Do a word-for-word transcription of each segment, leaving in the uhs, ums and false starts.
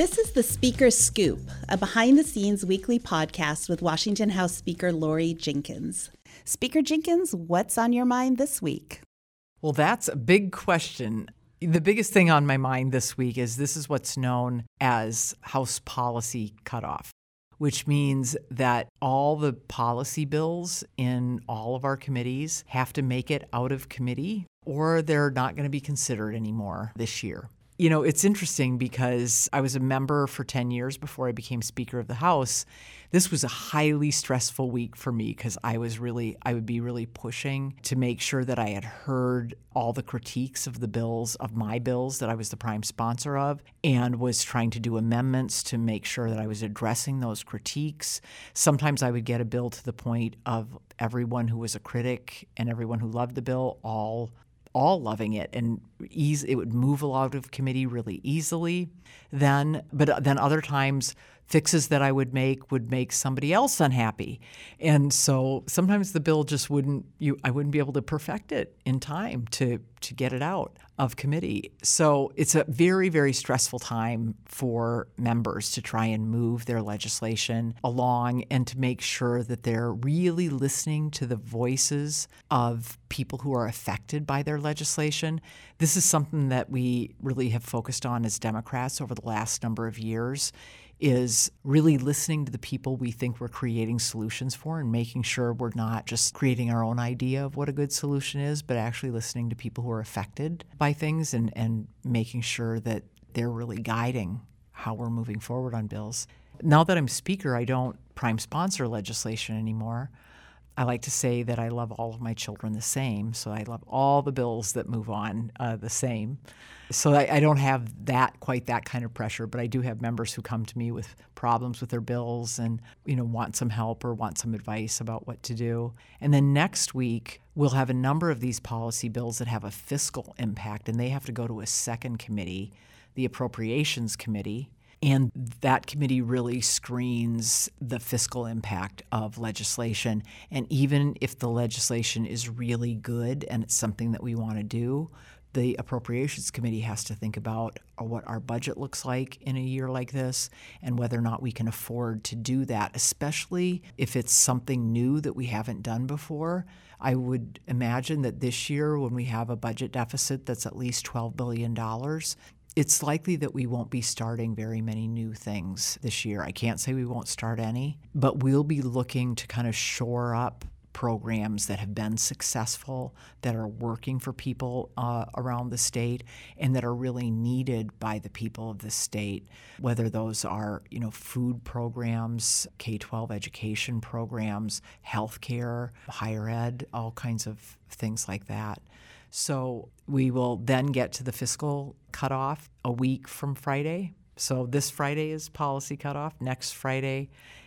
This is the Speaker's Scoop, a behind-the-scenes weekly podcast with Washington House Speaker Lori Jenkins. Speaker Jenkins, what's on your mind this week? Well, that's a big question. The biggest thing on my mind this week is this is what's known as House Policy Cutoff, which means that all the policy bills in all of our committees have to make it out of committee or they're not going to be considered anymore this year. You know, it's interesting because I was a member for ten years before I became Speaker of the House. This was a highly stressful week for me because I was really, I would be really pushing to make sure that I had heard all the critiques of the bills, of my bills that I was the prime sponsor of, and was trying to do amendments to make sure that I was addressing those critiques. Sometimes I would get a bill to the point of everyone who was a critic and everyone who loved the bill all all loving it, and ease, it would move out of committee really easily then. But then other times, fixes that I would make would make somebody else unhappy. And so sometimes the bill just wouldn't, you, I wouldn't be able to perfect it in time to, to get it out of committee. So it's a very, very stressful time for members to try and move their legislation along and to make sure that they're really listening to the voices of people who are affected by their legislation. This is something that we really have focused on as Democrats over the last number of years, is really listening to the people we think we're creating solutions for and making sure we're not just creating our own idea of what a good solution is, but actually listening to people who are affected by things and, and making sure that they're really guiding how we're moving forward on bills. Now that I'm Speaker, I don't prime sponsor legislation anymore. I like to say that I love all of my children the same, so I love all the bills that move on uh, the same. So I, I don't have that quite that kind of pressure, but I do have members who come to me with problems with their bills and, you know, want some help or want some advice about what to do. And then next week, we'll have a number of these policy bills that have a fiscal impact, and they have to go to a second committee, the Appropriations Committee. And that committee really screens the fiscal impact of legislation. And even if the legislation is really good and it's something that we want to do, the Appropriations Committee has to think about what our budget looks like in a year like this and whether or not we can afford to do that, especially if it's something new that we haven't done before. I would imagine that this year, when we have a budget deficit that's at least twelve billion dollars, it's likely that we won't be starting very many new things this year. I can't say we won't start any, but we'll be looking to kind of shore up programs that have been successful, that are working for people uh, around the state, and that are really needed by the people of the state, whether those are, you know, food programs, K twelve education programs, healthcare, higher ed, all kinds of things like that. So we will then get to the fiscal cutoff a week from Friday. So this Friday is policy cutoff. Next Friday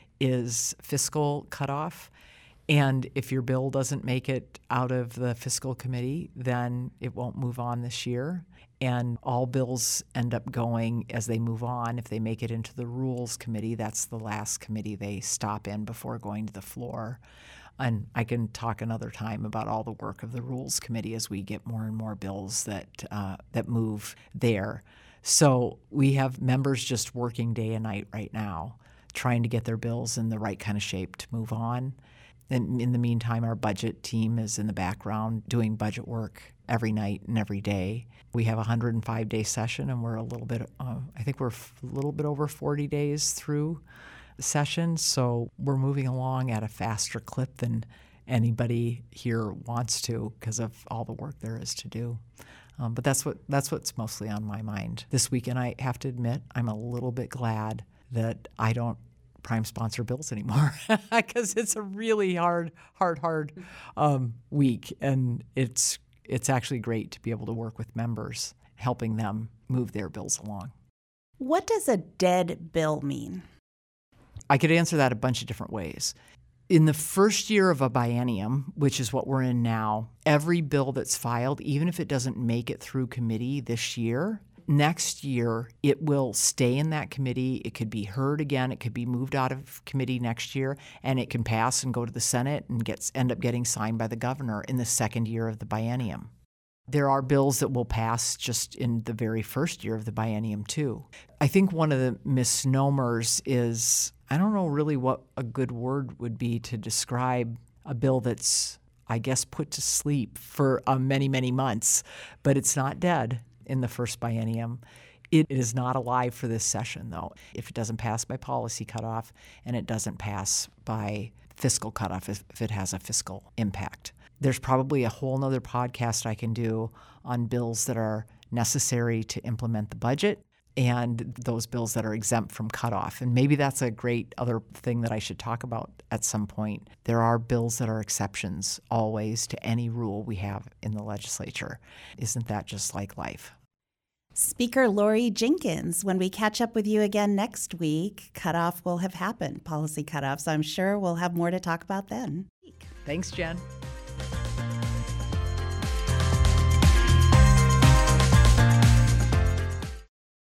is fiscal cutoff. And if your bill doesn't make it out of the fiscal committee, then it won't move on this year. And all bills end up going as they move on. If they make it into the Rules Committee, that's the last committee they stop in before going to the floor. And I can talk another time about all the work of the Rules Committee as we get more and more bills that uh, that move there. So we have members just working day and night right now, trying to get their bills in the right kind of shape to move on. And in the meantime, our budget team is in the background doing budget work every night and every day. We have a one hundred five day session, and we're a little bit, uh, I think we're a little bit over forty days through session, so we're moving along at a faster clip than anybody here wants to because of all the work there is to do. Um, but that's what that's what's mostly on my mind this week, and I have to admit I'm a little bit glad that I don't prime sponsor bills anymore because it's a really hard, hard, hard um, week, and it's it's actually great to be able to work with members, helping them move their bills along. What does a dead bill mean? I could answer that a bunch of different ways. In the first year of a biennium, which is what we're in now, every bill that's filed, even if it doesn't make it through committee this year, next year it will stay in that committee. It could be heard again. It could be moved out of committee next year, and it can pass and go to the Senate and gets end up getting signed by the governor in the second year of the biennium. There are bills that will pass just in the very first year of the biennium, too. I think one of the misnomers is, I don't know really what a good word would be to describe a bill that's, I guess, put to sleep for uh, many, many months, but it's not dead in the first biennium. It is not alive for this session, though. If it doesn't pass by policy cutoff and it doesn't pass by fiscal cutoff, if, if it has a fiscal impact. There's probably a whole nother podcast I can do on bills that are necessary to implement the budget and those bills that are exempt from cutoff. And maybe that's a great other thing that I should talk about at some point. There are bills that are exceptions always to any rule we have in the legislature. Isn't that just like life? Speaker Lori Jenkins, when we catch up with you again next week, cutoff will have happened, policy cutoff. So I'm sure we'll have more to talk about then. Thanks, Jen.